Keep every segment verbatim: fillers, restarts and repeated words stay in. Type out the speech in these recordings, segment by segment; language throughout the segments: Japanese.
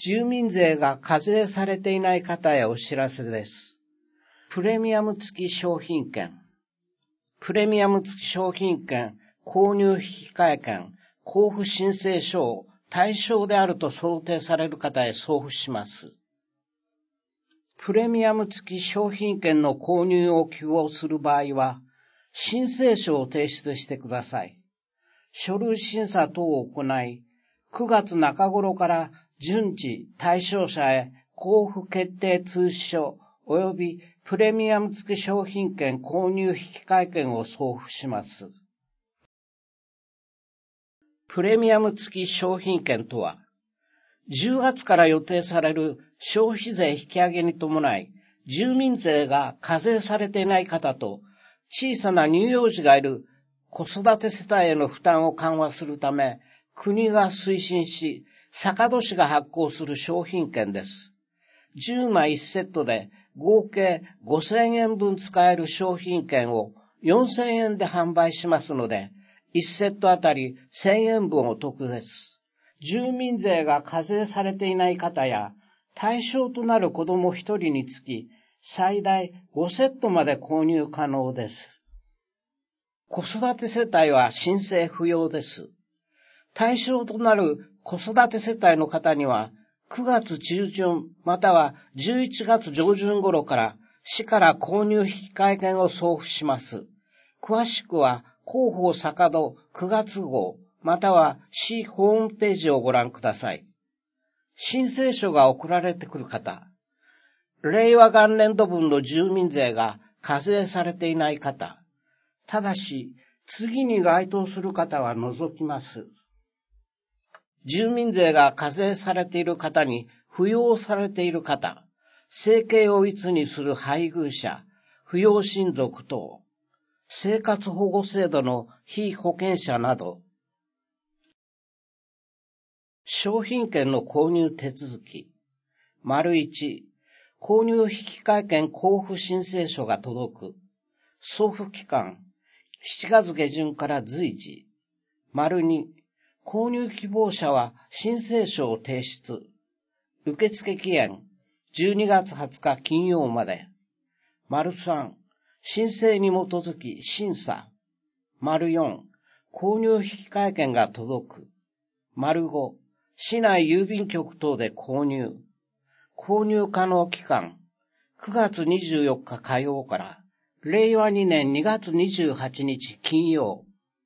住民税が課税されていない方へお知らせです。プレミアム付き商品券。プレミアム付き商品券、購入引換券、交付申請書を対象であると想定される方へ送付します。プレミアム付き商品券の購入を希望する場合は、申請書を提出してください。書類審査等を行い、くがつなか頃から順次対象者へ交付決定通知書及びプレミアム付き商品券購入引換券を送付します。プレミアム付き商品券とは、じゅうがつから予定される消費税引き上げに伴い、住民税が課税されていない方と、小さな乳幼児がいる子育て世帯への負担を緩和するため、国が推進し、坂戸市が発行する商品券です。じゅうまいいちセットで合計ごせんえんぶん使える商品券をよんせんえんで販売しますので、いちセットあたりせんえんぶんお得です。住民税が課税されていない方や、対象となる子どもひとりにつき、最大ごセットまで購入可能です。子育て世帯は申請不要です。対象となる子育て世帯の方には、くがつちゅうじゅんまたはじゅういちがつじょうじゅん頃から市から購入引換券を送付します。詳しくは広報坂戸くがつ号または市ホームページをご覧ください。申請書が送られてくる方、令和元年度分の住民税が課税されていない方、ただし次に該当する方は除きます。住民税が課税されている方に扶養されている方、生計をいつにする配偶者、扶養親族等、生活保護制度の被保険者など、商品券の購入手続き、丸いち、購入引換券交付申請書が届く、送付期間、しちがつ下旬から随時、丸に、購入希望者は申請書を提出。受付期限じゅうにがつはつか金曜まで。丸さん、申請に基づき審査。丸よん、購入引換券が届く。丸ご、市内郵便局等で購入。購入可能期間、くがつにじゅうよっか火曜かられいわにねんにがつにじゅうはちにち金曜。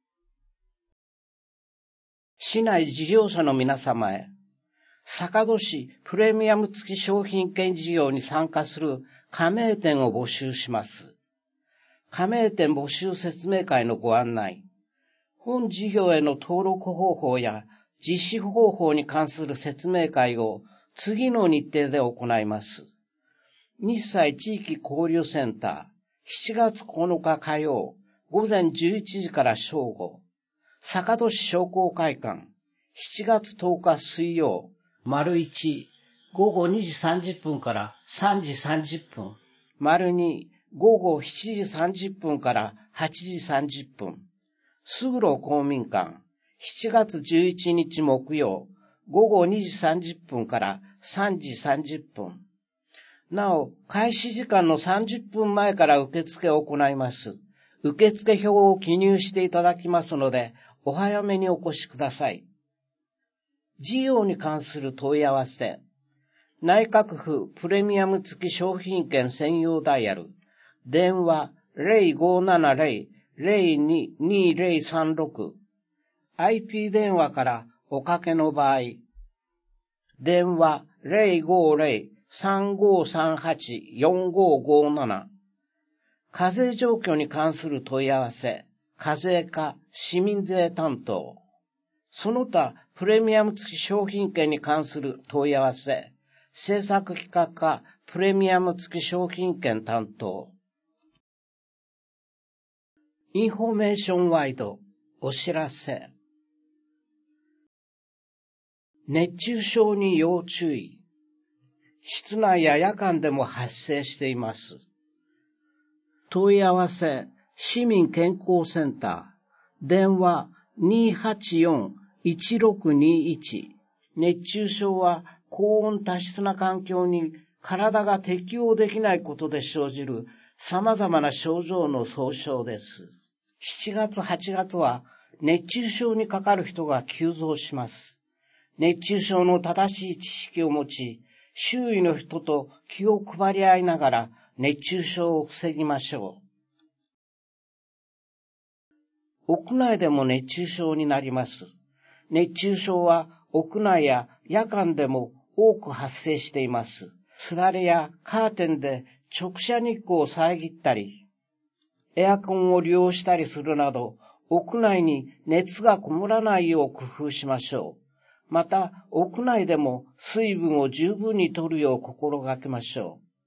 市内事業者の皆様へ、坂戸市プレミアム付き商品券事業に参加する加盟店を募集します。加盟店募集説明会のご案内、本事業への登録方法や実施方法に関する説明会を次の日程で行います。日西地域交流センター、しちがつここのか火曜、ごぜんじゅういちじから正午、坂戸市商工会館、しちがつとおか水曜、丸いち、ごごにじさんじゅっぷんからさんじさんじゅっぷん、丸に、ごごしちじさんじゅっぷんからはちじさんじゅっぷん、菅野公民館、しちがつじゅういちにち木曜、ごごにじさんじゅっぷんからさんじさんじゅっぷん。なお、開始時間のさんじゅっぷんまえから受付を行います。受付表を記入していただきますので、お早めにお越しください。事業に関する問い合わせ、内閣府プレミアム付き商品券専用ダイヤル、電話 ゼロごーななゼロ ゼロに にーゼロさんろく、アイピー 電話からおかけの場合、電話 ゼロごーゼロ さんごーさんはち よんごーごーなな、課税状況に関する問い合わせ、課税課、市民税担当。その他、プレミアム付き商品券に関する問い合わせ、政策企画課、プレミアム付き商品券担当。インフォメーションワイド、お知らせ。熱中症に要注意。室内や夜間でも発生しています。問い合わせ、市民健康センター、電話 にーはちよん いちろくにいち、熱中症は高温多湿な環境に体が適応できないことで生じる様々な症状の総称です。しちがつ、はちがつは熱中症にかかる人が急増します。熱中症の正しい知識を持ち、周囲の人と気を配り合いながら熱中症を防ぎましょう。屋内でも熱中症になります。熱中症は屋内や夜間でも多く発生しています。すだれやカーテンで直射日光を遮ったり、エアコンを利用したりするなど、屋内に熱がこもらないよう工夫しましょう。また、屋内でも水分を十分に摂るよう心がけましょう。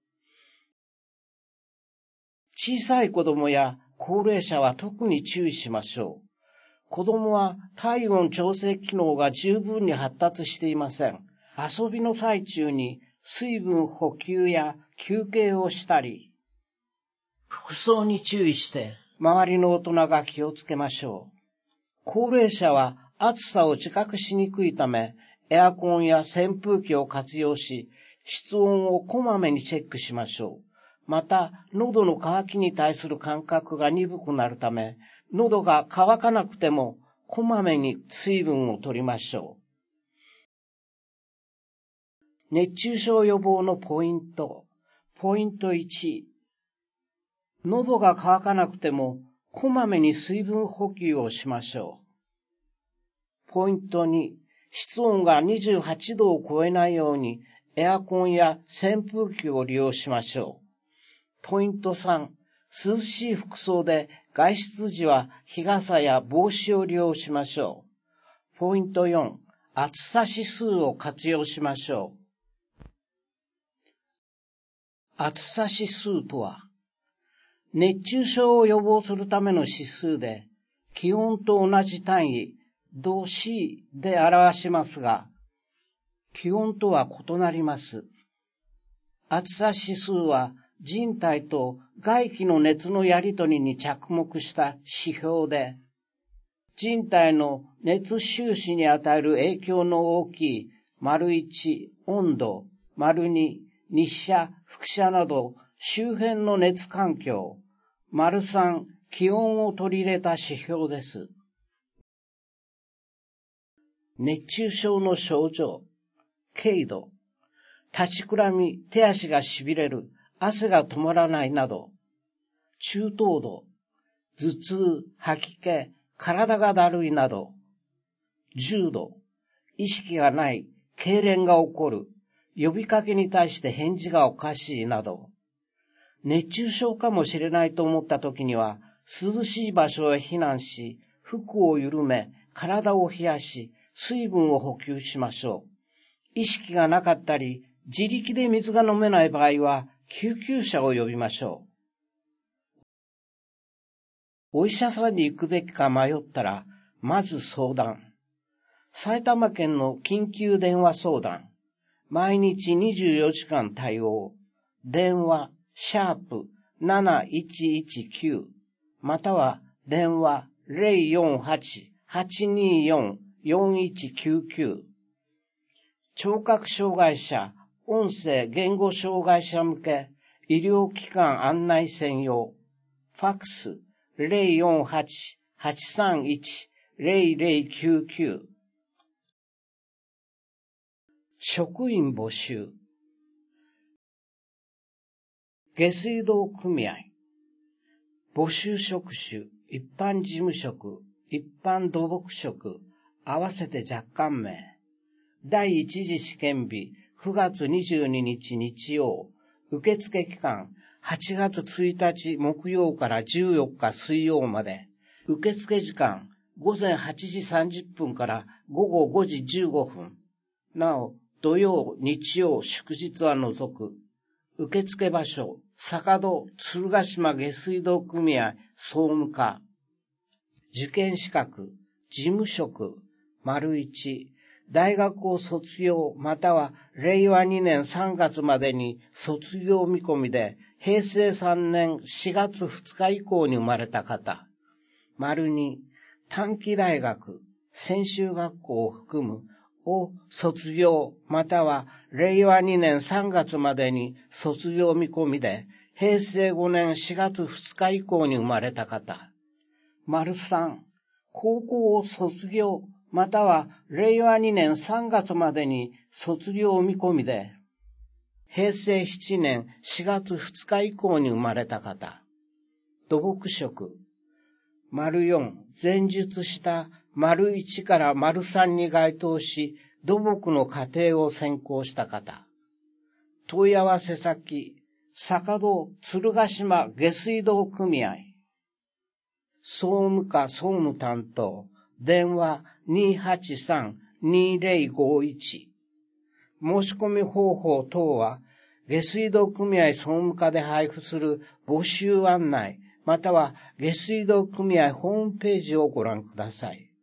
小さい子供や高齢者は特に注意しましょう。子供は体温調整機能が十分に発達していません。遊びの最中に水分補給や休憩をしたり、服装に注意して周りの大人が気をつけましょう。高齢者は暑さを自覚しにくいため、エアコンや扇風機を活用し、室温をこまめにチェックしましょう。また、喉の渇きに対する感覚が鈍くなるため、喉が渇かなくても、こまめに水分を取りましょう。熱中症予防のポイント。ポイントいち。喉が渇かなくても、こまめに水分補給をしましょう。ポイントに、室温がにじゅうはちどを超えないように、エアコンや扇風機を利用しましょう。ポイントさん、涼しい服装で外出時は日傘や帽子を利用しましょう。ポイントよん、暑さ指数を活用しましょう。暑さ指数とは、熱中症を予防するための指数で、気温と同じ単位、度 C で表しますが、気温とは異なります。暑さ指数は人体と外気の熱のやり取りに着目した指標で、人体の熱収支に与える影響の大きい丸いち、温度、丸に、日射、輻射など周辺の熱環境、丸さん、気温を取り入れた指標です。熱中症の症状、軽度、立ちくらみ、手足がしびれる、汗が止まらないなど、中等度、頭痛、吐き気、体がだるいなど、重度、意識がない、痙攣が起こる、呼びかけに対して返事がおかしいなど、熱中症かもしれないと思った時には、涼しい場所へ避難し、服を緩め、体を冷やし、水分を補給しましょう。意識がなかったり、自力で水が飲めない場合は、救急車を呼びましょう。お医者さんに行くべきか迷ったら、まず相談。埼玉県の緊急電話相談。毎日にじゅうよじかん対応。電話、シャープなないちいちきゅう。または電話 ゼロよんはち はちにーよん よんいちきゅうきゅう。聴覚障害者、音声言語障害者向け医療機関案内専用。ファックス ゼロよんはち はちさんいち ゼロゼロきゅうきゅう。職員募集。下水道組合。募集職種、一般事務職、一般土木職、合わせて若干名。第一次試験日、くがつにじゅうににち日曜。受付期間、はちがつついたち木曜からじゅうよっか水曜まで。受付時間、ごぜんはちじさんじゅっぷんからごごごじじゅうごふん。なお、土曜、日曜、祝日は除く。受付場所、坂戸、鶴ヶ島下水道組合、総務課。受験資格、事務職、丸一。大学を卒業またはれいわにねんさんがつまでに卒業見込みで、へいせいさんねんしがつふつか以降に生まれた方。丸に、短期大学、専修学校を含むを卒業またはれいわにねんさんがつまでに卒業見込みで、へいせいごねんしがつふつか以降に生まれた方。丸さん、高校を卒業またはれいわにねんさんがつまでに卒業見込みで、へいせいしちねんしがつふつか以降に生まれた方。土木職。丸よん、前述した丸いちから丸さんに該当し、土木の課程を専攻した方。問い合わせ先、坂戸鶴ヶ島下水道組合。総務課総務担当。電話 にーはちさん にーぜろごいち。申し込み方法等は、下水道組合総務課で配布する募集案内、または下水道組合ホームページをご覧ください。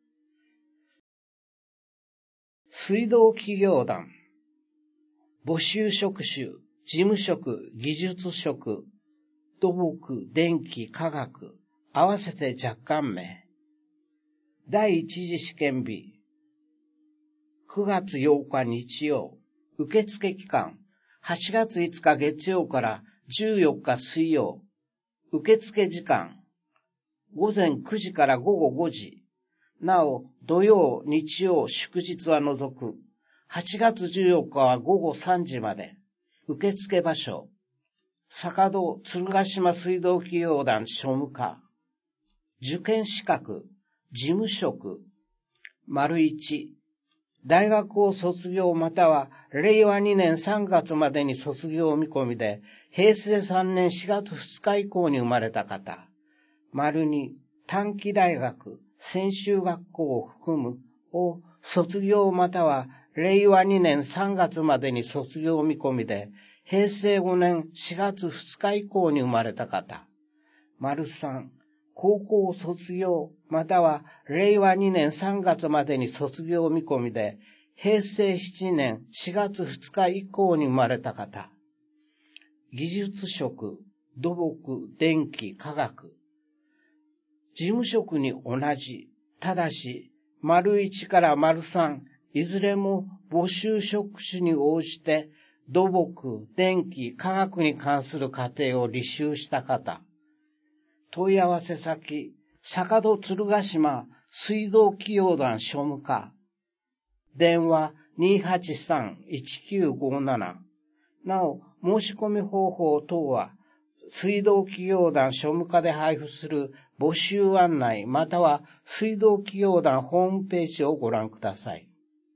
水道企業団。募集職種、事務職、技術職、土木、電気、化学、合わせて若干名。第一次試験日。くがつようか日曜。受付期間。はちがついつか月曜からじゅうよっか水曜。受付時間。ごぜんくじからごごごじ。なお、土曜、日曜、祝日は除く。はちがつじゅうよっかはごごさんじまで。受付場所。坂戸鶴ヶ島水道企業団庶務課。受験資格。事務職。丸いち。大学を卒業またはれいわにねんさんがつまでに卒業見込みで、へいせいさんねんしがつふつか以降に生まれた方。丸に。短期大学、専修学校を含むを卒業またはれいわにねんさんがつまでに卒業見込みで、へいせいごねんしがつふつか以降に生まれた方。丸さん。高校卒業またはれいわにねんさんがつまでに卒業見込みで、へいせいしちねんしがつふつか以降に生まれた方。技術職、土木、電気、化学。事務職に同じ、ただし、丸いちから丸さん、いずれも募集職種に応じて、土木、電気、化学に関する課程を履修した方。問い合わせ先、坂戸鶴ヶ島水道企業団庶務課。電話 にーはちさん いちきゅうごなな。なお、申し込み方法等は、水道企業団庶務課で配布する募集案内または水道企業団ホームページをご覧ください。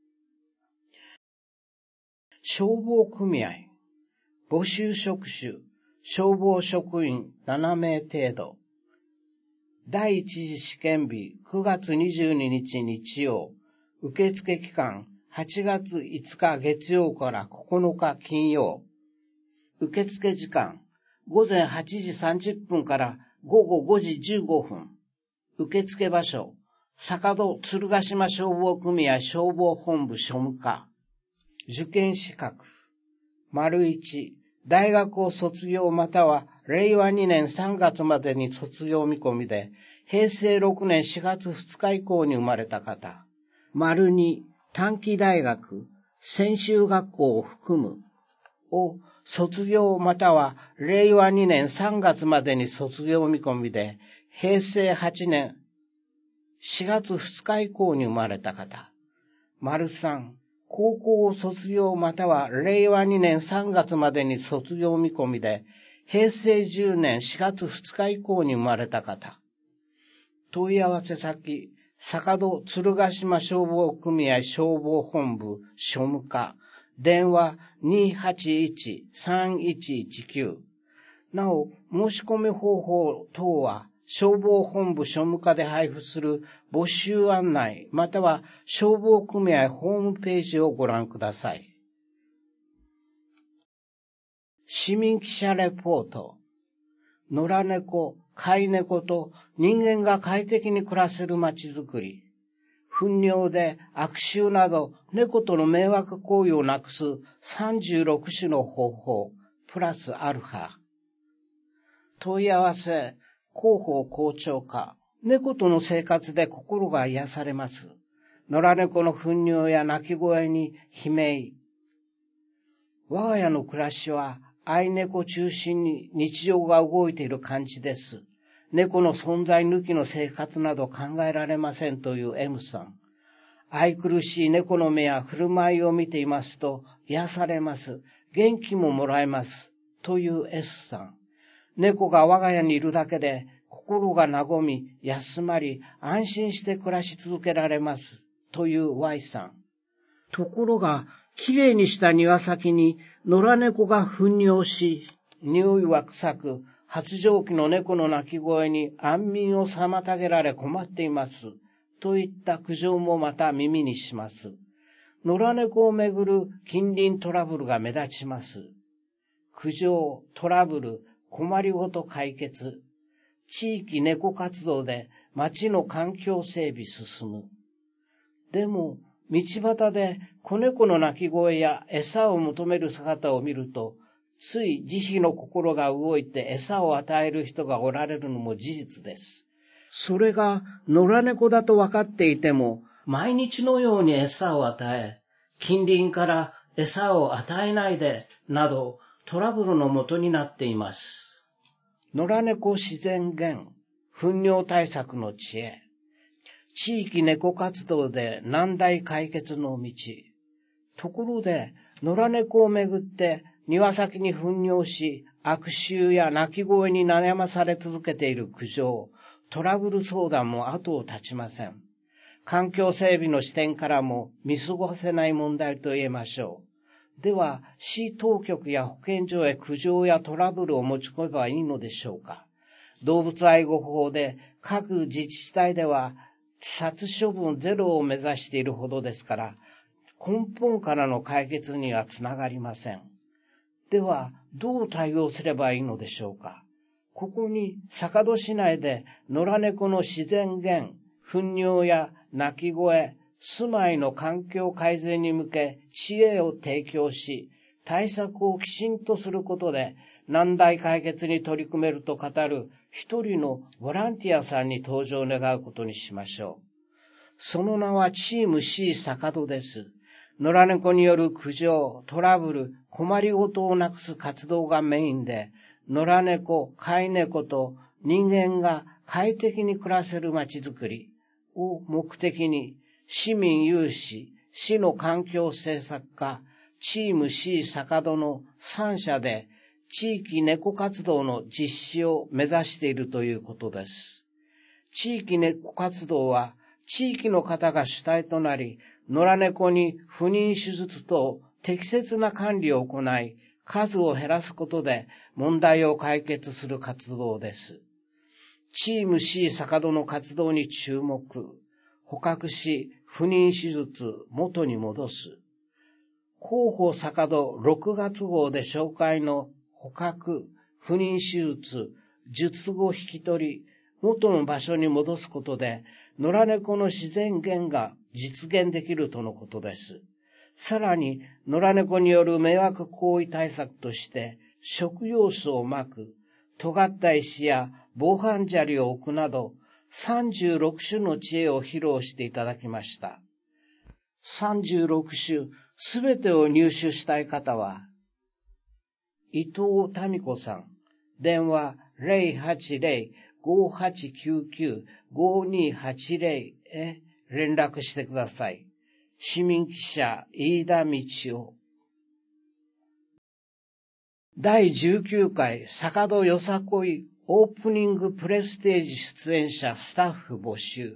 消防組合。募集職種、消防職員ななめい程度。第一次試験日くがつにじゅうににち日曜。受付期間はちがついつか月曜からここのか金曜。受付時間ごぜんはちじさんじゅっぷんからごごごじじゅうごふん。受付場所、坂戸鶴ヶ島消防組合消防本部庶務課。受験資格。丸いち、大学を卒業またはれいわにねんさんがつまでに卒業見込みで、へいせいろくねんしがつふつか以降に生まれた方。丸に、短期大学、専修学校を含むを卒業またはれいわにねんさんがつまでに卒業見込みで、へいせいはちねんしがつふつか以降に生まれた方。丸さん、高校を卒業またはれいわにねんさんがつまでに卒業見込みで、へいせいじゅうねんしがつふつか以降に生まれた方。問い合わせ先、坂戸鶴ヶ島消防組合消防本部庶務課。電話 にーはちいち さんいちいちきゅう。なお、申し込み方法等は、消防本部庶務課で配布する募集案内または消防組合ホームページをご覧ください。市民記者レポート。野良猫、飼い猫と人間が快適に暮らせるまちづくり。糞尿で悪臭など猫との迷惑行為をなくすさんじゅうろくしゅの方法、プラスアルファ。問い合わせ、広報校長課。猫との生活で心が癒されます。 野良猫の糞尿や鳴き声に悲鳴。我が家の暮らしは愛猫中心に日常が動いている感じです。猫の存在抜きの生活など考えられませんという M さん。愛くるしい猫の目や振る舞いを見ていますと癒されます。元気ももらえます。という S さん。猫が我が家にいるだけで心が和み、休まり、安心して暮らし続けられます。という Y さん。ところが、きれいにした庭先に野良猫が糞尿し、匂いは臭く、発情期の猫の鳴き声に安眠を妨げられ困っています。といった苦情もまた耳にします。野良猫をめぐる近隣トラブルが目立ちます。苦情、トラブル、困りごと解決。地域猫活動で町の環境整備進む。でも、道端で子猫の鳴き声や餌を求める姿を見ると、つい慈悲の心が動いて餌を与える人がおられるのも事実です。それが野良猫だと分かっていても、毎日のように餌を与え、近隣から餌を与えないで、などトラブルの元になっています。野良猫自然減、糞尿対策の知恵。地域猫活動で難題解決の道。ところで、野良猫をめぐって庭先に糞尿し、悪臭や鳴き声に悩まされ続けている苦情、トラブル相談も後を絶ちません。環境整備の視点からも見過ごせない問題と言えましょう。では、市当局や保健所へ苦情やトラブルを持ち込めばいいのでしょうか。動物愛護法で各自治体では殺処分ゼロを目指しているほどですから、根本からの解決にはつながりません。では、どう対応すればいいのでしょうか。ここに坂戸市内で野良猫の自然減、糞尿や鳴き声、住まいの環境改善に向け知恵を提供し、対策をきちんとすることで難題解決に取り組めると語る一人のボランティアさんに登場願うことにしましょう。その名はチーム C 坂戸です。野良猫による苦情、トラブル、困りごとをなくす活動がメインで、野良猫、飼い猫と人間が快適に暮らせる街づくりを目的に、市民有志、市の環境政策課、チーム C 坂戸のさん社で地域猫活動の実施を目指しているということです。地域猫活動は地域の方が主体となり、野良猫に不妊手術と適切な管理を行い、数を減らすことで問題を解決する活動です。チーム C 坂戸の活動に注目。捕獲し、不妊手術元に戻す。広報坂戸ろくがつ号で紹介の捕獲、不妊手術、術後引き取り、元の場所に戻すことで、野良猫の自然減が実現できるとのことです。さらに、野良猫による迷惑行為対策として、食用酢をまく、尖った石や防犯砂利を置くなど、さんじゅうろく種の知恵を披露していただきました。さんじゅうろく種すべてを入手したい方は、伊藤民子さん、電話 ゼロはちゼロ ごはちきゅうきゅう ごにはちゼロ へ連絡してください。市民記者飯田道夫。だいじゅうきゅうかい坂戸よさこいオープニングプレステージ出演者スタッフ募集。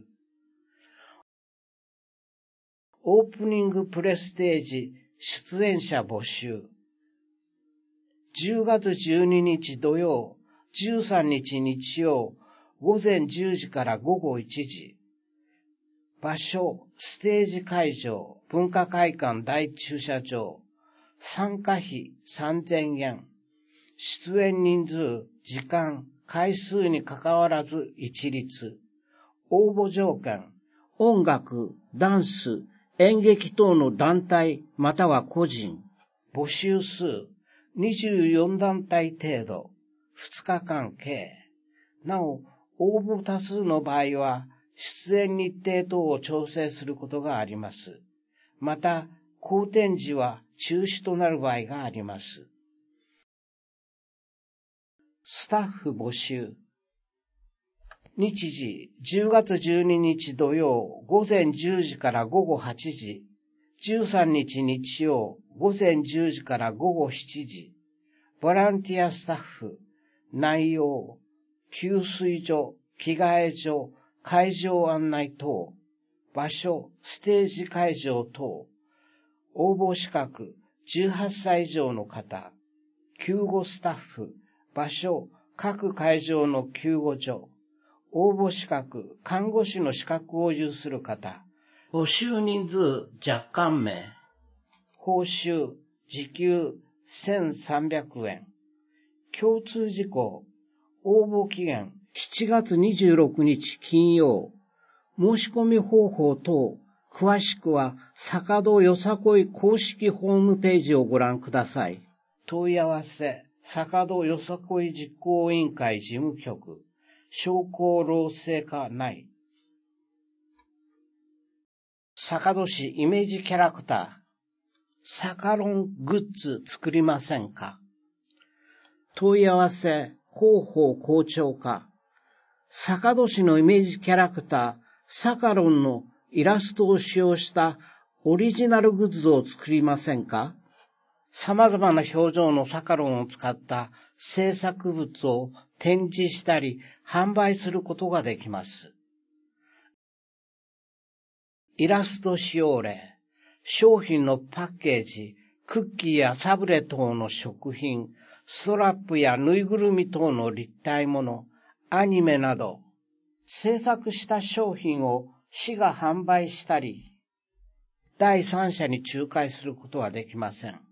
オープニングプレステージ出演者募集。じゅうがつじゅうににち土曜、じゅうさんにち日曜、ごぜんじゅうじからごごいちじ。場所、ステージ会場、文化会館大駐車場。参加費さんぜんえん。出演人数、時間、回数にかかわらず一律。応募条件、音楽、ダンス、演劇等の団体または個人。募集数、にじゅうよんだんたい程度。ふつかかん計。なお、応募多数の場合は、 出演日程等を調整することがあります。また、好天時は中止となる場合があります。スタッフ募集。日時、じゅうがつじゅうににち土曜、午前じゅうじから午後はちじ。じゅうさんにち日曜、午前じゅうじから午後しちじ。ボランティアスタッフ。内容、給水所、着替え所、会場案内等。場所、ステージ会場等。応募資格、じゅうはっさい以上の方。救護スタッフ、場所、各会場の救護所。応募資格、看護師の資格を有する方。募集人数、若干名。報酬、時給せんさんびゃくえん。共通事項、応募期限、しちがつにじゅうろくにち金曜。申し込み方法等、詳しくは、坂戸よさこい公式ホームページをご覧ください。問い合わせ、坂戸よさこい実行委員会事務局。商工労政課内。坂戸市イメージキャラクター。サカロングッズ作りませんか？問い合わせ、広報校長課。坂戸市のイメージキャラクター、サカロンのイラストを使用したオリジナルグッズを作りませんか？様々な表情のサカロンを使った制作物を展示したり販売することができます。イラスト使用例、商品のパッケージ、クッキーやサブレ等の食品、ストラップやぬいぐるみ等の立体物、アニメなど、制作した商品を市が販売したり、第三者に仲介することはできません。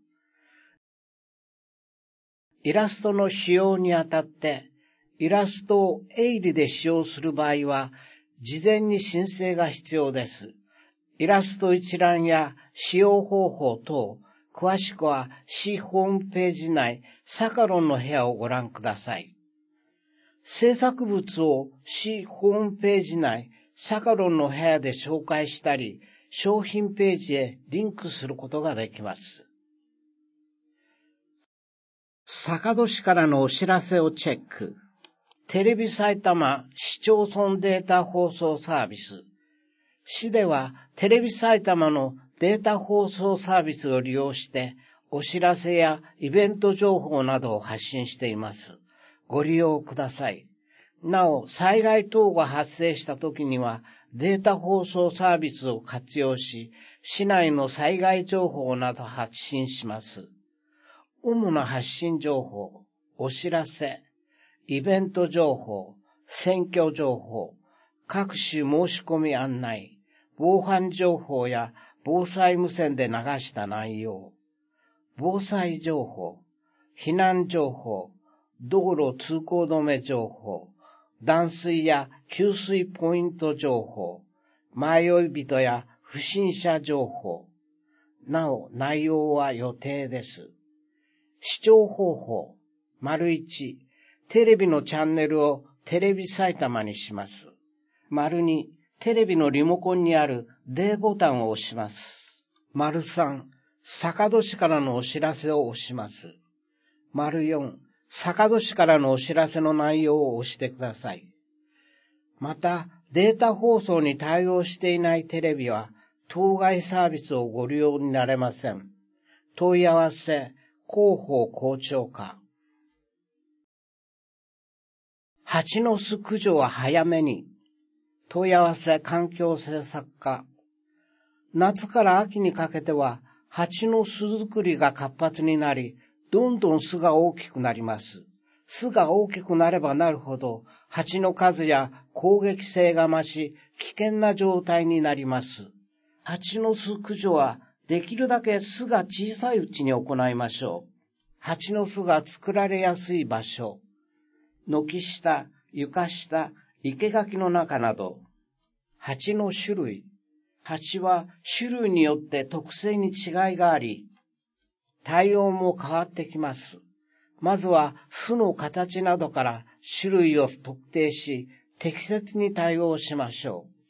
イラストの使用にあたって、イラストを営利で使用する場合は、事前に申請が必要です。イラスト一覧や使用方法等、詳しくは市ホームページ内、サカロンの部屋をご覧ください。制作物を市ホームページ内、サカロンの部屋で紹介したり、商品ページへリンクすることができます。坂戸市からのお知らせをチェック。テレビ埼玉市町村データ放送サービス。市ではテレビ埼玉のデータ放送サービスを利用してお知らせやイベント情報などを発信しています。ご利用ください。なお、災害等が発生したときにはデータ放送サービスを活用し、市内の災害情報など発信します。主な発信情報、お知らせ、イベント情報、選挙情報、各種申し込み案内、防犯情報や防災無線で流した内容、防災情報、避難情報、道路通行止め情報、断水や給水ポイント情報、迷い人や不審者情報。なお、内容は予定です。視聴方法、丸一、テレビのチャンネルをテレビ埼玉にします。丸二、テレビのリモコンにある D ボタンを押します。丸三、坂戸市からのお知らせを押します。丸四、坂戸市からのお知らせの内容を押してください。また、データ放送に対応していないテレビは、当該サービスをご利用になれません。問い合わせ、広報校長課。蜂の巣駆除は早めに。問い合わせ環境政策課。夏から秋にかけては、蜂の巣作りが活発になり、どんどん巣が大きくなります。巣が大きくなればなるほど、蜂の数や攻撃性が増し、危険な状態になります。蜂の巣駆除は、できるだけ巣が小さいうちに行いましょう。蜂の巣が作られやすい場所、軒下、床下、生垣の中など。蜂の種類。蜂は種類によって特性に違いがあり、対応も変わってきます。まずは巣の形などから種類を特定し、適切に対応しましょう。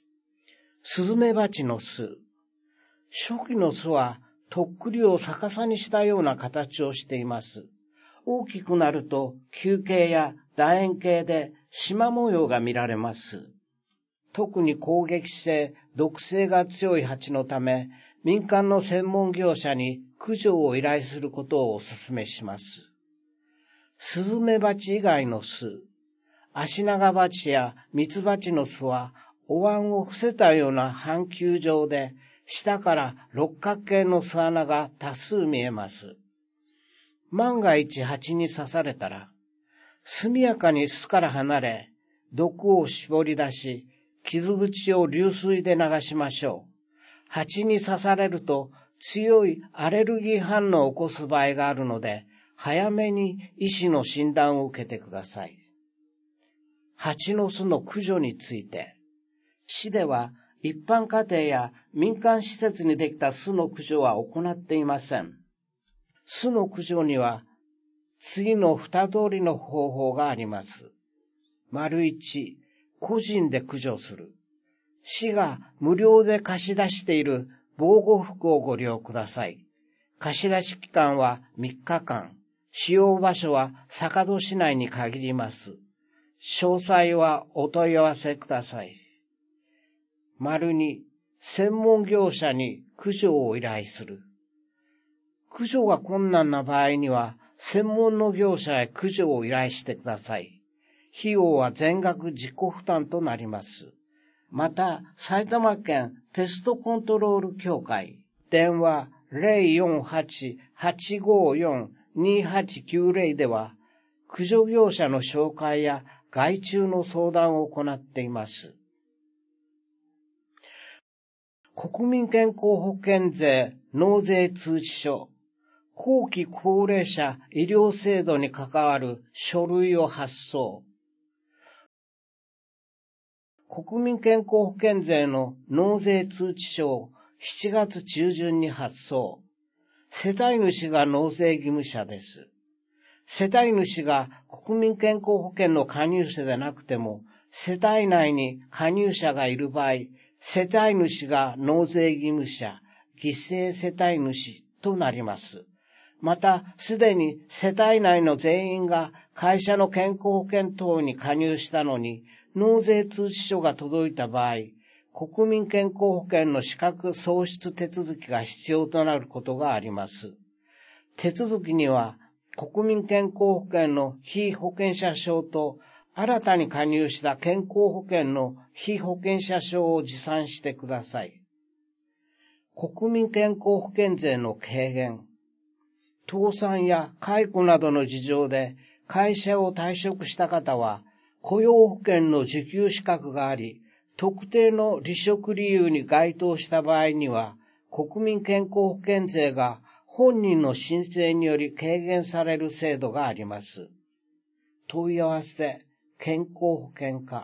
スズメバチの巣。初期の巣はとっくりを逆さにしたような形をしています。大きくなると球形や楕円形で縞模様が見られます。特に攻撃性、毒性が強い蜂のため、民間の専門業者に駆除を依頼することをお勧めします。スズメバチ以外の巣、アシナガバチやミツバチの巣は、お椀を伏せたような半球状で、下から六角形の巣穴が多数見えます。万が一蜂に刺されたら、速やかに巣から離れ、毒を絞り出し、傷口を流水で流しましょう。蜂に刺されると強いアレルギー反応を起こす場合があるので、早めに医師の診断を受けてください。蜂の巣の駆除について、市では一般家庭や民間施設にできた巣の駆除は行っていません。巣の駆除には次の二通りの方法があります。丸一、個人で駆除する。市が無料で貸し出している防護服をご利用ください。貸し出し期間はみっかかん。使用場所は坂戸市内に限ります。詳細はお問い合わせください。丸に、専門業者に駆除を依頼する。駆除が困難な場合には、専門の業者へ駆除を依頼してください。費用は全額自己負担となります。また、埼玉県ペストコントロール協会、電話 ゼロよんはち はちごよん にはちきゅうゼロ では、駆除業者の紹介や外注の相談を行っています。国民健康保険税納税通知書、後期高齢者医療制度に関わる書類を発送。国民健康保険税の納税通知書をしちがつ中旬に発送。世帯主が納税義務者です。世帯主が国民健康保険の加入者でなくても、世帯内に加入者がいる場合、世帯主が納税義務者、犠牲世帯主となります。また、すでに世帯内の全員が会社の健康保険等に加入したのに、納税通知書が届いた場合、国民健康保険の資格喪失手続きが必要となることがあります。手続きには、国民健康保険の被保険者証と、新たに加入した健康保険の被保険者証を持参してください。国民健康保険税の軽減。倒産や解雇などの事情で会社を退職した方は、雇用保険の受給資格があり、特定の離職理由に該当した場合には、国民健康保険税が本人の申請により軽減される制度があります。問い合わせ、健康保険課。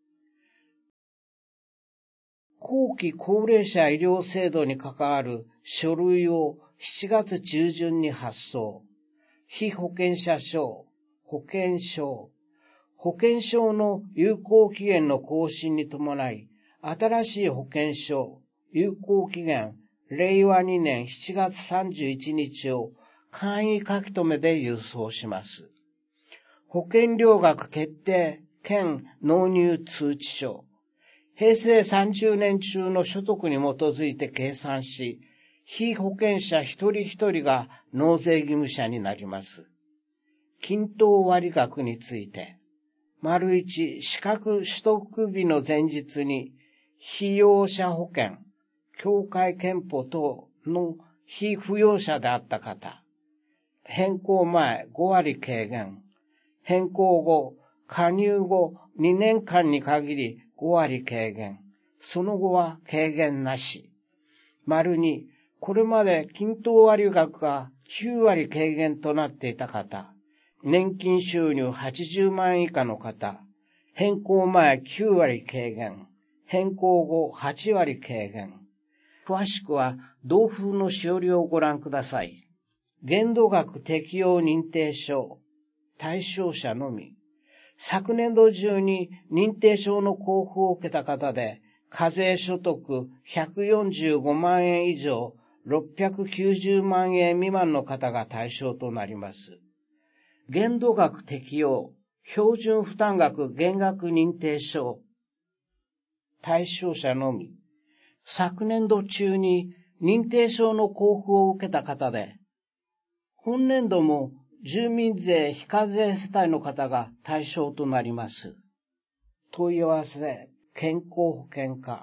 後期高齢者医療制度に関わる書類をしちがつ中旬に発送。被保険者証、保険証。保険証の有効期限の更新に伴い、新しい保険証、有効期限、れいわにねんしちがつさんじゅういちにちを簡易書き留めで郵送します。保険料額決定兼納入通知書。へいせいさんじゅうねん中の所得に基づいて計算し、被保険者一人一人が納税義務者になります。均等割額について。丸一、資格取得日の前日に、被用者保険、協会憲法等の被扶養者であった方。変更前ごわり軽減。変更後、加入後にねんかんに限りごわり軽減。その後は軽減なし。丸に、これまで均等割額がきゅうわり軽減となっていた方。年金収入はちじゅうまんえん以下の方。変更前きゅうわり軽減。変更後はちわり軽減。詳しくは同封のしおりをご覧ください。限度額適用認定証。対象者のみ。昨年度中に認定証の交付を受けた方で、 課税所得ひゃくよんじゅうごまんえん以上ろっぴゃくきゅうじゅうまんえん未満の方が対象となります。限度額適用、標準負担額減額認定証、対象者のみ。昨年度中に認定証の交付を受けた方で、本年度も住民税非課税世帯の方が対象となります。問い合わせ、健康保険課。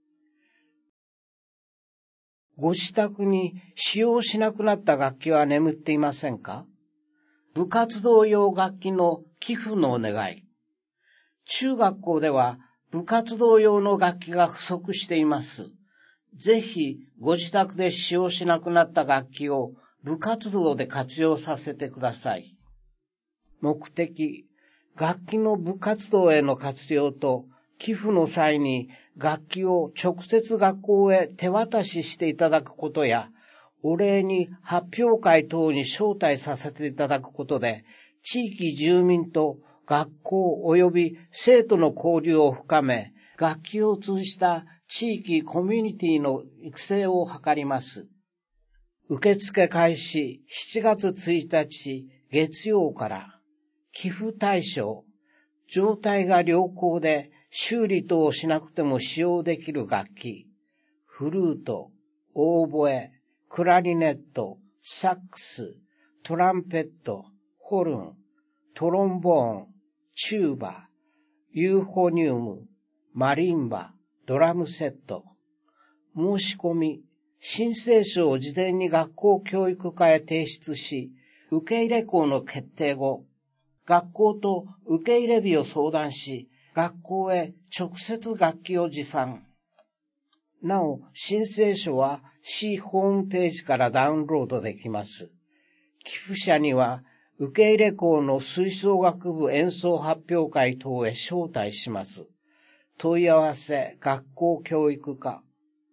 ご自宅に使用しなくなった楽器は眠っていませんか？部活動用楽器の寄付のお願い。中学校では部活動用の楽器が不足しています。ぜひご自宅で使用しなくなった楽器を部活動で活用させてください。目的、楽器の部活動への活用と寄付の際に楽器を直接学校へ手渡ししていただくことや、お礼に発表会等に招待させていただくことで、地域住民と学校及び生徒の交流を深め、楽器を通じた地域コミュニティの育成を図ります。受付開始しちがつついたち月曜から、寄付対象、状態が良好で修理等をしなくても使用できる楽器、フルート、オーボエ、クラリネット、サックス、トランペット、ホルン、トロンボーン、チューバ、ユーフォニウム、マリンバ、ドラムセット。申し込み、申請書を事前に学校教育課へ提出し、受け入れ校の決定後、学校と受け入れ日を相談し、学校へ直接楽器を持参。なお、申請書は市ホームページからダウンロードできます。寄付者には、受け入れ校の吹奏楽部演奏発表会等へ招待します。問い合わせ、学校教育課。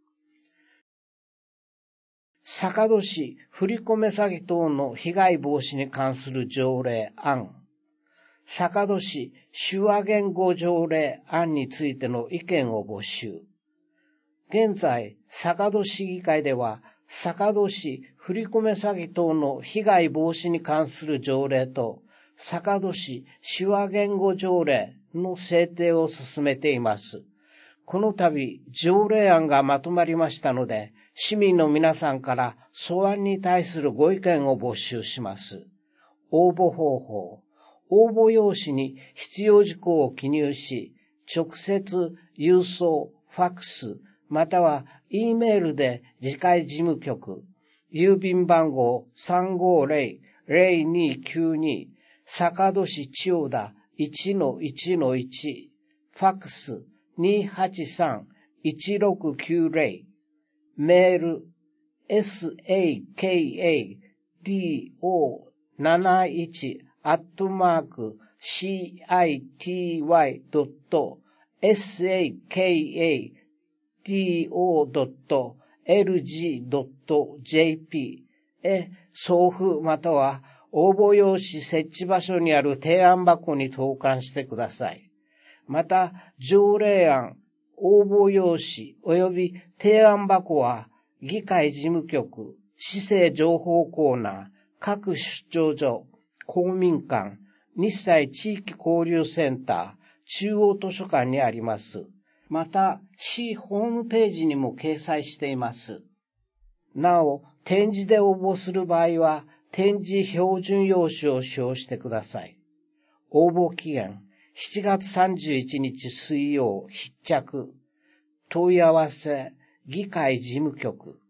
坂戸市振り込め詐欺等の被害防止に関する条例案。坂戸市手話言語条例案についての意見を募集。現在、坂戸市議会では、坂戸市振り込め詐欺等の被害防止に関する条例と、坂戸市手話言語条例の制定を進めています。この度、条例案がまとまりましたので、市民の皆さんから素案に対するご意見を募集します。応募方法。応募用紙に必要事項を記入し、直接、郵送、ファックス、または E メールで次回事務局、郵便番号 さんごーぜろぜろにきゅうに、坂戸市千代田 いちのいちのいち、ファックス にはちさんいちろくきゅうぜろ、メール エスエーケーエーディーオーなないち アットマーク シーアイティーワイドットエスエーケーエーディーオードットエルジードットジェーピー へ送付または応募用紙設置場所にある提案箱に投函してください。また、条例案、応募用紙及び提案箱は議会事務局、市政情報コーナー、各出張所、公民館、日西地域交流センター、中央図書館にあります。また、市ホームページにも掲載しています。なお、展示で応募する場合は、展示標準用紙を使用してください。応募期限、しちがつさんじゅういちにち水曜必着。問い合わせ、議会事務局。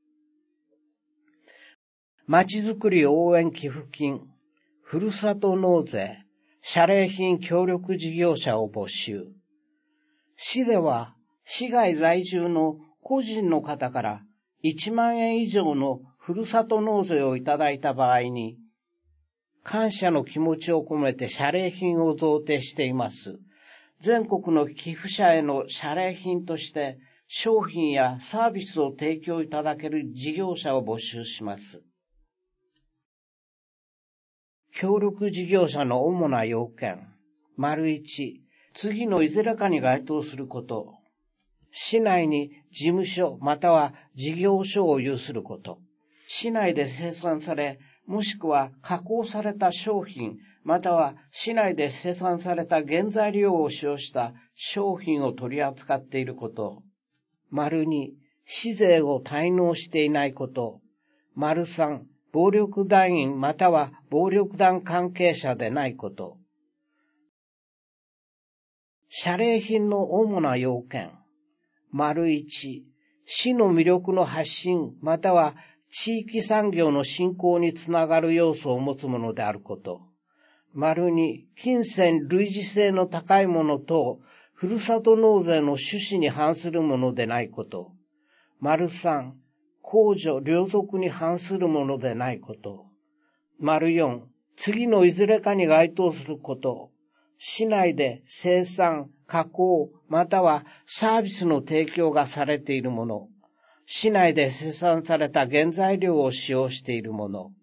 まちづくり応援寄付金、ふるさと納税、謝礼品協力事業者を募集。市では、市外在住の個人の方からいちまんえん以上のふるさと納税をいただいた場合に、感謝の気持ちを込めて謝礼品を贈呈しています。全国の寄付者への謝礼品として商品やサービスを提供いただける事業者を募集します。協力事業者の主な要件。丸いち、次のいずれかに該当すること。 市内に事務所または事業所を有すること。市内で生産され、もしくは加工された商品、または市内で生産された原材料を使用した商品を取り扱っていること。丸に、市税を滞納していないこと。丸三、暴力団員または暴力団関係者でないこと。謝礼品の主な要件。丸一、市の魅力の発信または地域産業の振興につながる要素を持つものであること。丸二、金銭類似性の高いものと、ふるさと納税の趣旨に反するものでないこと。丸三、公序良俗に反するものでないこと。丸四、次のいずれかに該当すること。市内で生産、加工、またはサービスの提供がされているもの。市内で生産された原材料を使用しているもの。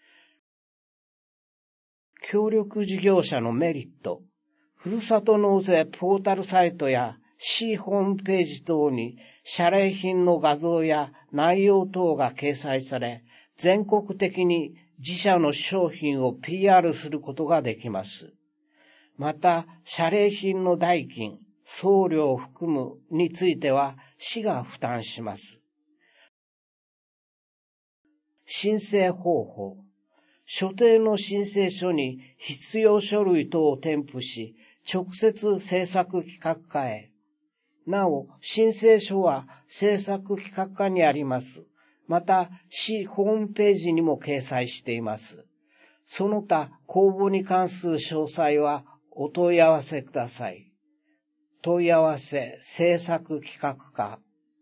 協力事業者のメリット。ふるさと納税ポータルサイトや市ホームページ等に謝礼品の画像や内容等が掲載され、全国的に自社の商品を ピーアール することができます。また、謝礼品の代金、送料を含むについては市が負担します。申請方法。所定の申請書に必要書類等を添付し、直接制作企画課へ。なお、申請書は制作企画課にあります。また、市ホームページにも掲載しています。その他、公募に関する詳細はお問い合わせください。問い合わせ、制作企画課。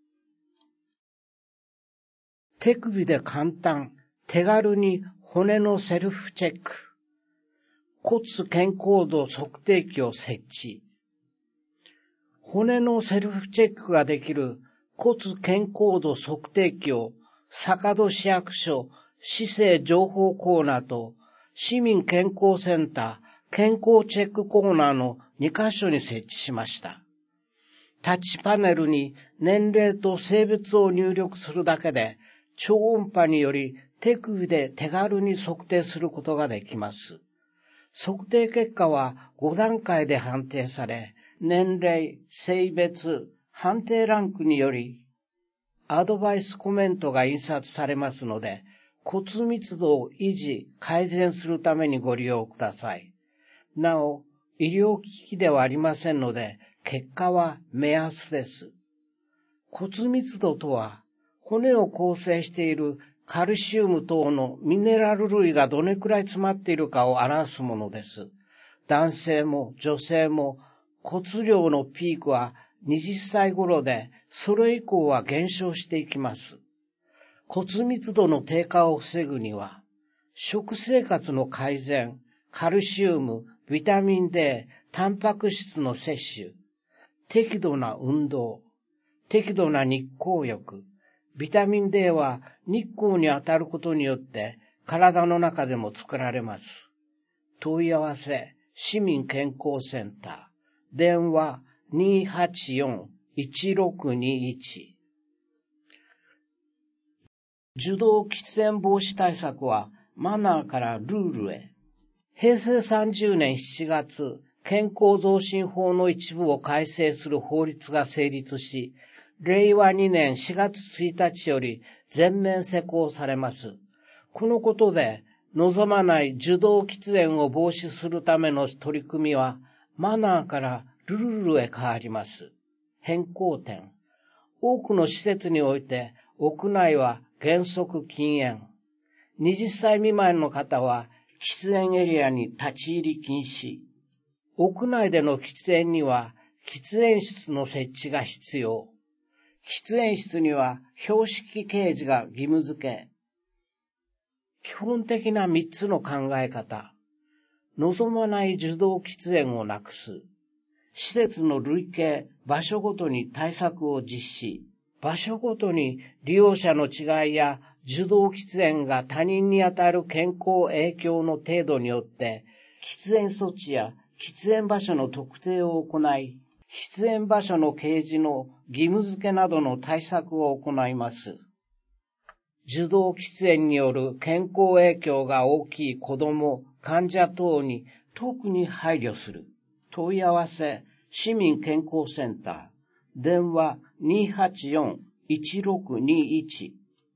手首で簡単、手軽に骨のセルフチェック。骨健康度測定器を設置。骨のセルフチェックができる骨健康度測定器を坂戸市役所市政情報コーナーと市民健康センター健康チェックコーナーのにカ所に設置しました。タッチパネルに年齢と性別を入力するだけで超音波により手首で手軽に測定することができます。測定結果はご段階で判定され、年齢、性別、判定ランクによりアドバイスコメントが印刷されますので、骨密度を維持、改善するためにご利用ください。なお、医療機器ではありませんので、結果は目安です。骨密度とは、骨を構成しているカルシウム等のミネラル類がどれくらい詰まっているかを表すものです。男性も女性も骨量のピークははたち頃で、それ以降は減少していきます。骨密度の低下を防ぐには、食生活の改善、カルシウム、ビタミン D、タンパク質の摂取、適度な運動、適度な日光浴、ビタミン D は日光に当たることによって体の中でも作られます。問い合わせ、市民健康センター、電話 にーはちよん いちろくにいち。受動喫煙防止対策はマナーからルールへ。へいせいさんじゅうねんしちがつ、健康増進法の一部を改正する法律が成立し、れいわにねんしがつついたちより全面施行されます。このことで、望まない受動喫煙を防止するための取り組みは、マナーからルールへ変わります。変更点。多くの施設において、屋内は原則禁煙。はたち未満の方は、喫煙エリアに立ち入り禁止。屋内での喫煙には、喫煙室の設置が必要。喫煙室には標識掲示が義務付け。基本的なみっつの考え方。望まない受動喫煙をなくす。施設の類型、場所ごとに対策を実施。場所ごとに利用者の違いや受動喫煙が他人に与える健康影響の程度によって、喫煙措置や喫煙場所の特定を行い、 出演場所の掲示の義務付けなどの対策を行います。受動喫煙による健康影響が大きい子ども、患者等に特に配慮する。問い合わせ、市民健康センター、電話 にーはちよん いちろくにいち。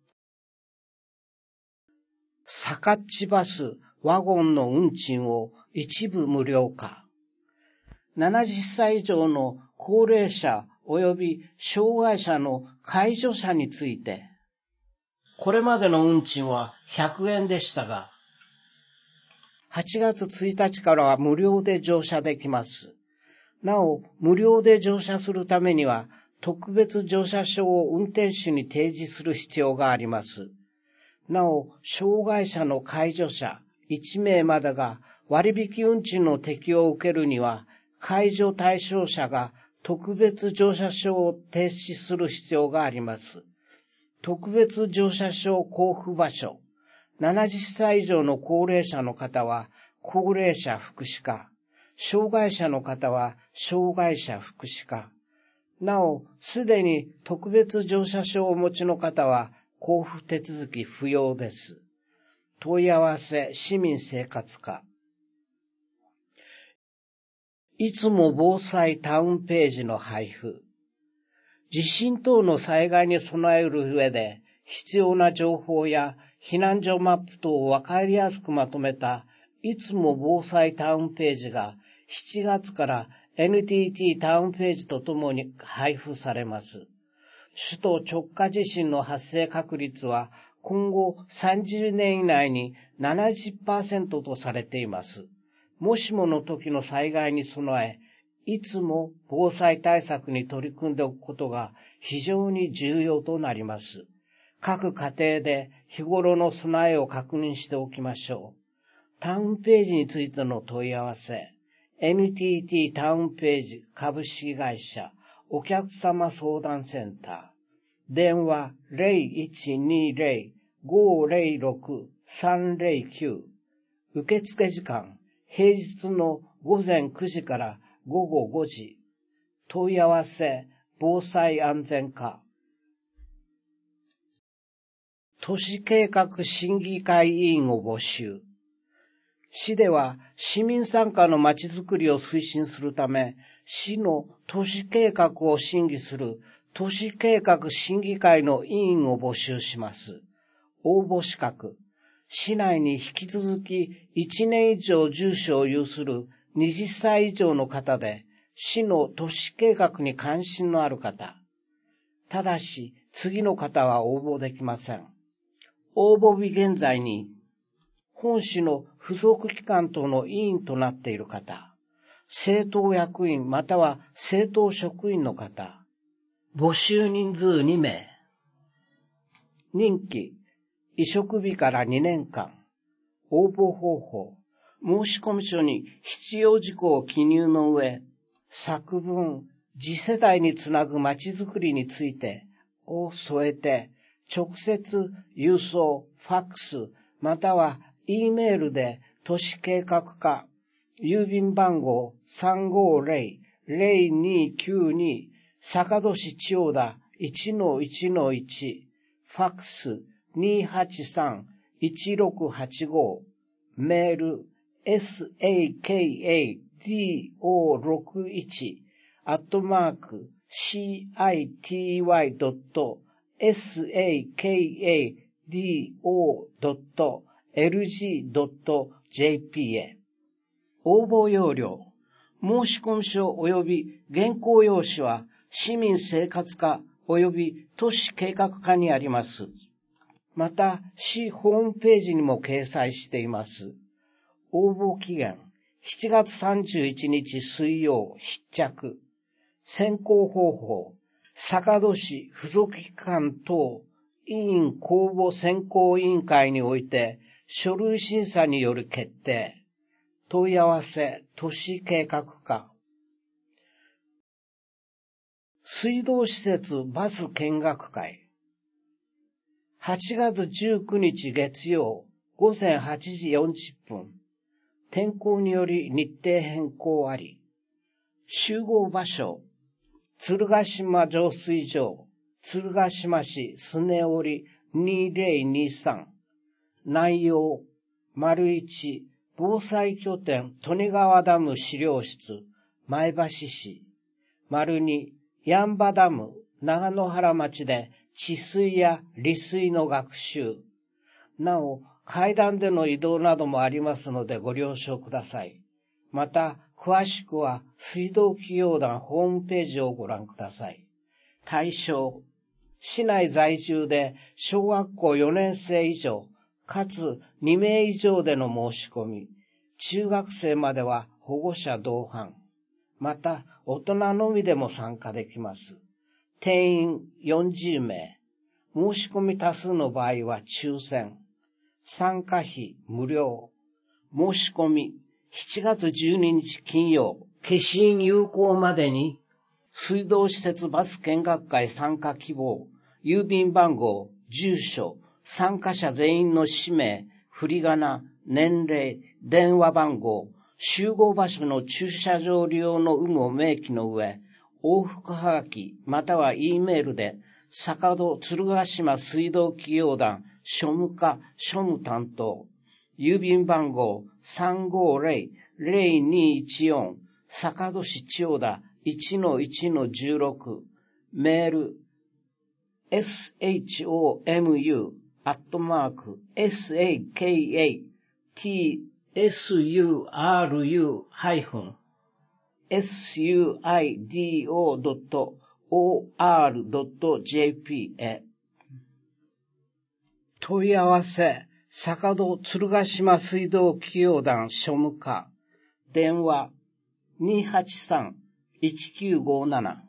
サカッチバス、ワゴンの運賃を一部無料化。ななじゅっさい以上の高齢者及び障害者の介助者について、これまでの運賃はひゃくえんでしたが、はちがつついたちからは無料で乗車できます。なお、無料で乗車するためには、特別乗車証を運転手に提示する必要があります。なお、障害者の介助者いちめいまでが割引運賃の適用を受けるには、介助対象者が特別乗車証を提出する必要があります。特別乗車証交付場所、ななじゅっさい以上の高齢者の方は高齢者福祉課、障害者の方は障害者福祉課。なお、すでに特別乗車証をお持ちの方は交付手続き不要です。問い合わせ、市民生活課。いつも防災タウンページの配布。地震等の災害に備える上で必要な情報や避難所マップ等をわかりやすくまとめたいつも防災タウンページがしちがつから エヌティーティー タウンページとともに配布されます。首都直下地震の発生確率は今後さんじゅうねん以内に ななじゅっパーセント とされています。もしもの時の災害に備え、いつも防災対策に取り組んでおくことが非常に重要となります。各家庭で日頃の備えを確認しておきましょう。タウンページについての問い合わせ、エヌティーティー タウンページ株式会社お客様相談センター、電話 ゼロいちにゼロ ごゼロろく さんゼロきゅう、受付時間、平日のごぜんくじからごごごじ、問い合わせ、防災安全課。都市計画審議会委員を募集。市では市民参加のまちづくりを推進するため、市の都市計画を審議する都市計画審議会の委員を募集します。応募資格。市内に引き続きいちねん以上住所を有するはたち以上の方で、市の都市計画に関心のある方。ただし、次の方は応募できません。応募日現在に、本市の付属機関等の委員となっている方、政党役員または政党職員の方、募集人数にめい、任期、委嘱日からにねんかん、応募方法、申込書に必要事項を記入の上、作文、次世代につなぐまちづくりについてを添えて、直接郵送、ファックス、または E メールで都市計画課、郵便番号 さんごゼロ ゼロにきゅうに 坂戸市千代田 いちのいちのいち、ファックス にーはちさん いちろくはちご、メール エスエーケーエーディーオーろくいち アットマーク シーアイティーワイ ドット エスエーケーエーディーオー ドット エルジー ドット ジェーピー へ。応募要領。申込書及び原稿用紙は市民生活課及び都市計画課にあります。また、市ホームページにも掲載しています。応募期限、しちがつさんじゅういちにち水曜必着。選考方法、坂戸市付属機関等委員公募選考委員会において書類審査による決定。問い合わせ、都市計画課。水道施設バス見学会。はちがつじゅうくにち月曜ごぜんはちじよんじゅっぷん。天候により日程変更あり。 集合場所、鶴ヶ島浄水場、鶴ヶ島市スネオリにせんにじゅうさん。内容、丸一、防災拠点利根川ダム資料室、前橋市。丸二、八ッ場ダム、長野原町で治水や利水の学習。なお、階段での移動などもありますのでご了承ください。また、詳しくは水道企業団ホームページをご覧ください。対象、市内在住で小学校よねん生以上、かつに名以上での申し込み、中学生までは保護者同伴。また、大人のみでも参加できます。定員よんじゅう名。申し込み多数の場合は抽選。参加費無料。申し込みしちがつじゅうににち金曜、消印有効までに、水道施設バス見学会参加希望、郵便番号、住所、参加者全員の氏名、振り仮名、年齢、電話番号、集合場所の駐車場利用の有無を明記の上、往復はがきまたは E メールで、坂戸鶴ヶ島水道企業団庶務課庶務担当、郵便番号 さんごゼロゼロにいちよん 坂戸市千代田 いちのいちのじゅうろく、メール エスエイチオーエムユー アットマーク エスエーケーエーティーエスユーアールユー ハイフン エスユーアイディーオー ドット オーアール ドット ジェーピー へ。問い合わせ、坂戸鶴ヶ島水道企業団庶務課、電話 にはちさん いちきゅうごなな。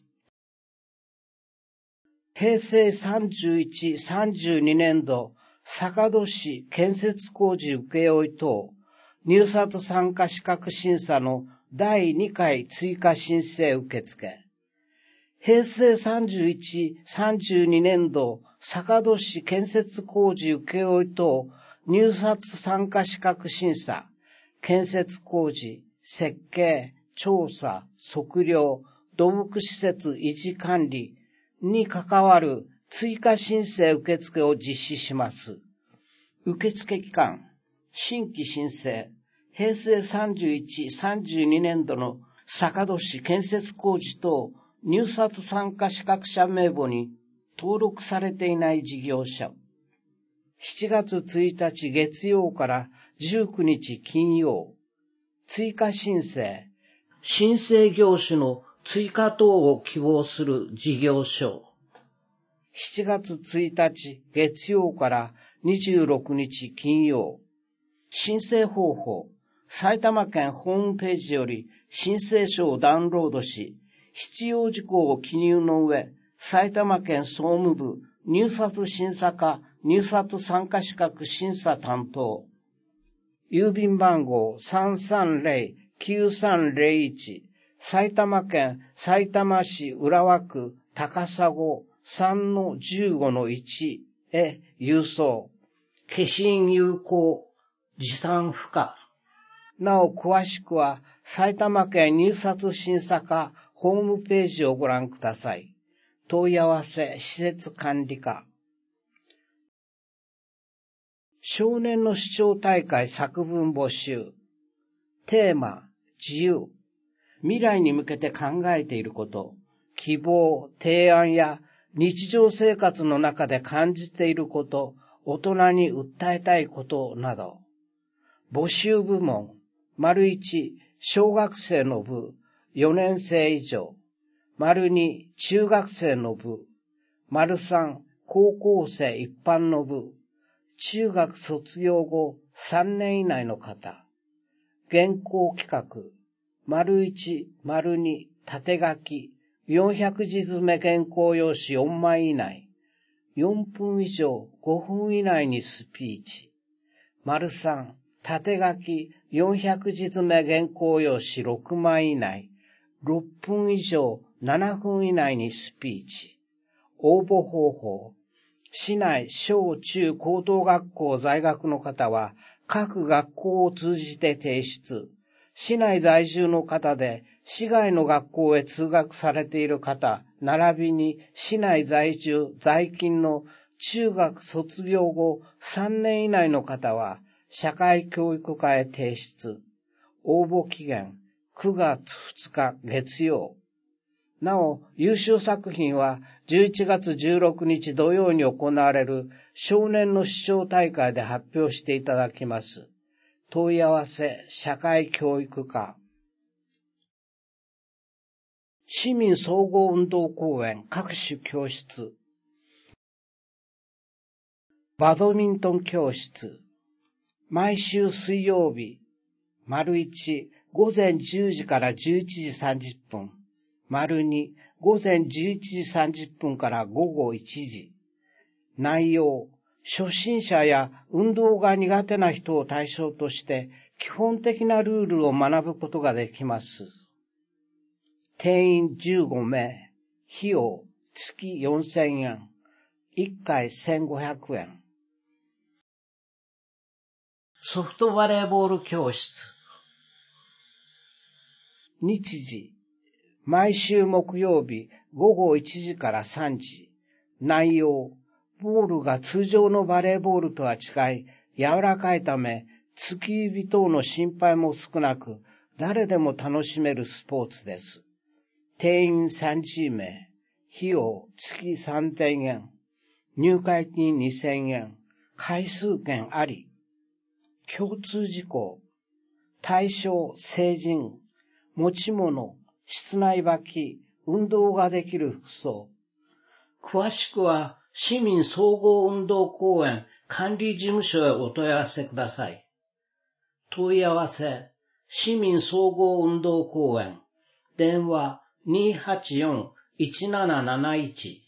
平成さんじゅういち、さんじゅうにねん度、坂戸市建設工事請負等、入札参加資格審査のだいにかい追加申請受付。平成さんじゅういち、さんじゅうにねん度、坂戸市建設工事請負等、入札参加資格審査、建設工事、設計、調査、測量、土木施設維持管理に関わる追加申請受付を実施します。受付期間、新規申請、平成さんじゅういち、さんじゅうにねん度の坂戸市建設工事等入札参加資格者名簿に登録されていない事業者。しちがつついたち月曜からじゅうくにち金曜。追加申請。申請業種の追加等を希望する事業所。しちがつついたち月曜からにじゅうろくにち金曜。申請方法。埼玉県ホームページより申請書をダウンロードし、必要事項を記入の上、埼玉県総務部入札審査課入札参加資格審査担当。郵便番号 さんさんゼロきゅうさんゼロいち 埼玉県さいたま市浦和区高砂 さんのじゅうごのいち へ郵送。消印有効持参不可。なお詳しくは埼玉県入札審査課ホームページをご覧ください。問い合わせ施設管理課。少年の視聴大会作文募集。テーマ、自由。未来に向けて考えていること、希望、提案や日常生活の中で感じていること、大人に訴えたいことなど。募集部門、丸いち、小学生の部、よねん生以上。丸に、中学生の部。丸さん、高校生一般の部。中学卒業後さんねん以内の方。原稿企画。丸いち、丸に、縦書き。よんひゃくじづめ原稿用紙よんまい以内。よんぷん以上ごふん以内にスピーチ。丸さん、縦書きよんひゃくじづめ原稿用紙ろくまい以内。ろっぷん以上ななふん以内にスピーチ。応募方法。市内小中高等学校在学の方は各学校を通じて提出。 市内在住の方で、市外の学校へ通学されている方、並びに市内在住、在勤の中学卒業後さんねん以内の方は、社会教育課へ提出。応募期限くがつふつか月曜。なお、優秀作品はじゅういちがつじゅうろくにち土曜に行われる少年の視聴大会で発表していただきます。問い合わせ、社会教育課。市民総合運動公園各種教室。バドミントン教室。毎週水曜日、丸いち、午前じゅうじからじゅういちじさんじゅっぷん。丸に、午前じゅういちじさんじゅっぷんから午後いちじ。内容、初心者や運動が苦手な人を対象として基本的なルールを学ぶことができます。定員じゅうごめい、費用月よんせんえん、いっかいせんごひゃくえん。ソフトバレーボール教室。日時、毎週木曜日午後いちじからさんじ。内容、ボールが通常のバレーボールとは違い、柔らかいため、突き指等の心配も少なく、誰でも楽しめるスポーツです。定員さんじゅうめい、費用月さんぜんえん、入会金にせんえん、回数券あり。共通事項、対象、成人、持ち物、室内履き、運動ができる服装。詳しくは、市民総合運動公園管理事務所へお問い合わせください。問い合わせ、市民総合運動公園、電話にーはちよん、いちなななないち。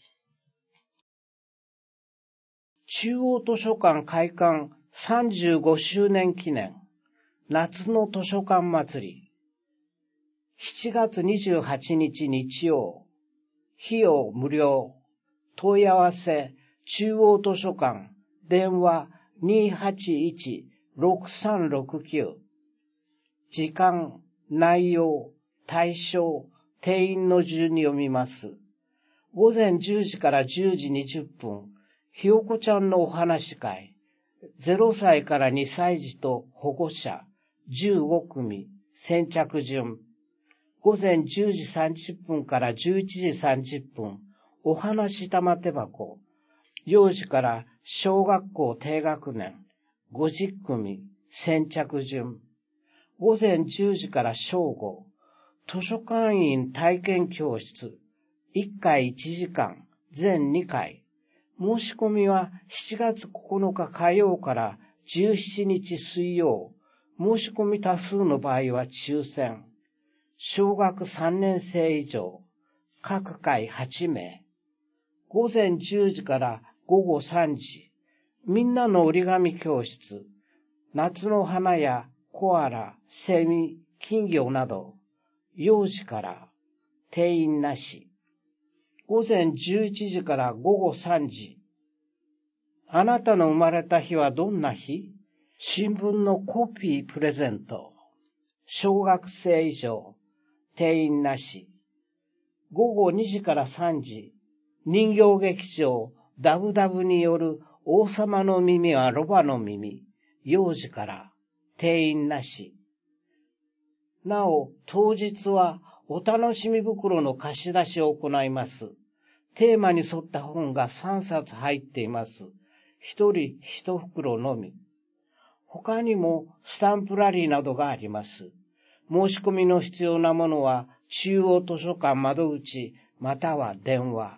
中央図書館開館さんじゅうごしゅうねん記念、夏の図書館祭り。しちがつにじゅうはちにち日曜、費用無料。問い合わせ、中央図書館、電話にーはちいち、ろくさんろくきゅう。時間、内容、対象、定員の順に読みます。午前じゅうじからじゅうじにじゅっぷん、ひよこちゃんのお話会。ゼロさいからにさい児と保護者、じゅうごくみ、先着順。午前じゅうじさんじゅっぷんからじゅういちじさんじゅっぷん、お話玉手箱。幼児から小学校低学年、ごじゅっくみ、先着順。午前じゅうじから正午、図書館員体験教室。いっかいいちじかん、全にかい。申し込みはしちがつここのか火曜からじゅうしちにち水曜。申し込み多数の場合は抽選。小学さんねんせい以上。各回はちめい。午前じゅうじから午後さんじ。みんなの折り紙教室。夏の花やコアラ、セミ、金魚など。幼児から定員なし。午前じゅういちじから午後さんじ。あなたの生まれた日はどんな日？新聞のコピープレゼント。小学生以上。定員なし。午後にじからさんじ。人形劇場ダブダブによる王様の耳はロバの耳。幼児から定員なし。なお、当日はお楽しみ袋の貸し出しを行います。テーマに沿った本がさんさつ入っています。一人一袋のみ。他にもスタンプラリーなどがあります。申し込みの必要なものは中央図書館窓口または電話。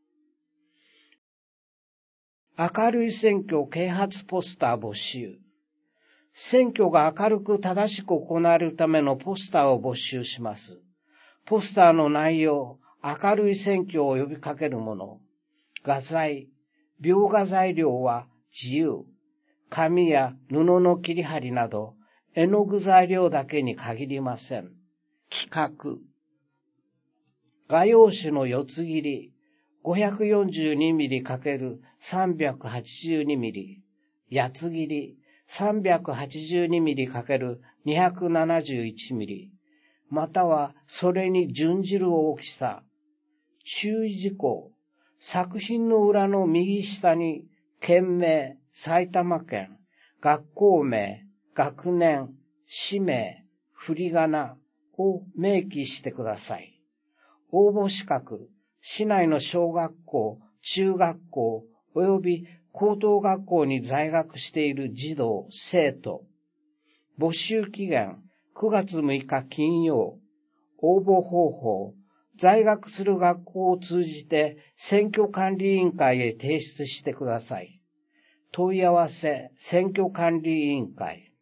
明るい選挙啓発ポスター募集。選挙が明るく正しく行われるためのポスターを募集します。ポスターの内容、明るい選挙を呼びかけるもの。画材、描画材料は自由。紙や布の切り貼りなど、絵の具材料だけに限りません。企画。画用紙の四つ切り、ごひゃくよんじゅうにミリかけるさんびゃくはちじゅうにミリ。八つ切り、 さんびゃくはちじゅうにミリかけるにひゃくななじゅういちミリ、またはそれに準じる大きさ。注意事項。作品の裏の右下に県名、埼玉県、学校名、学年、氏名、振り仮名を明記してください。応募資格、市内の小学校、中学校及び高等学校に在学している児童、生徒。募集期限、くがつむいか金曜。応募方法、在学する学校を通じて選挙管理委員会へ提出してください。問い合わせ、選挙管理委員会。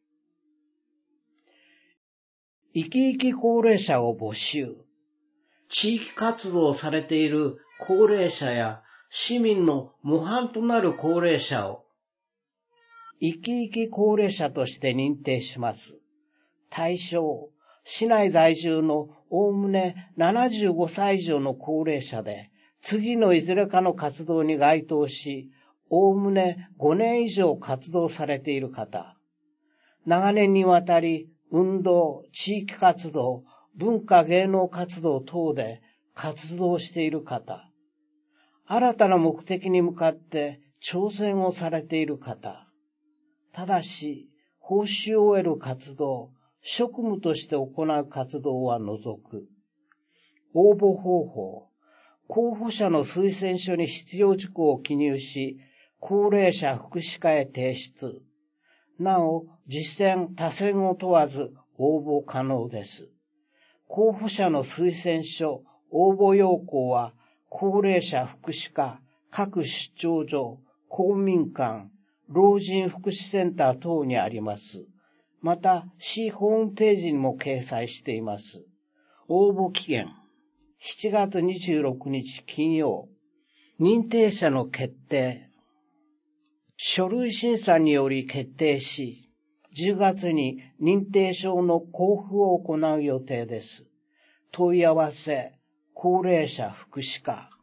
生き生き高齢者を募集。地域活動をされている高齢者や市民の模範となる高齢者を生き生き高齢者として認定します。対象、市内在住のおおむねななじゅうごさい以上の高齢者で、次のいずれかの活動に該当し、おおむねごねん以上活動されている方。長年にわたり、運動、地域活動、文化芸能活動等で活動している方。新たな目的に向かって挑戦をされている方。ただし、報酬を得る活動、職務として行う活動は除く。応募方法。候補者の推薦書に必要事項を記入し、高齢者福祉課へ提出。なお、実践、他選を問わず応募可能です。候補者の推薦書、応募要項は、高齢者福祉課、各出張所、公民館、老人福祉センター等にあります。また、市ホームページにも掲載しています。応募期限、しちがつにじゅうろくにち金曜。認定者の決定。書類審査により決定し、じゅうがつに認定証の交付を行う予定です。問い合わせ、高齢者福祉課。